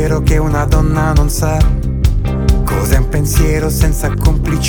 vero che una donna non sa cos'è un pensiero senza complicità.